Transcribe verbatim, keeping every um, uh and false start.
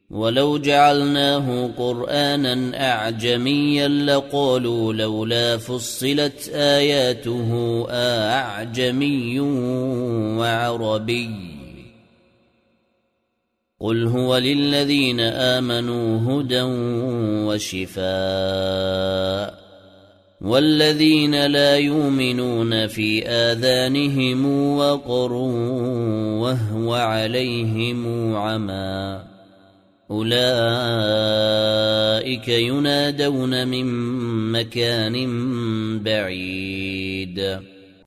ولو جعلناه قرآنا أعجميا لقالوا لولا فصلت آياته أعجمي وعربي قل هو للذين آمنوا هدى وشفاء والذين لا يؤمنون في آذانهم وقر وهو عليهم عمى أولئك ينادون من مكان بعيد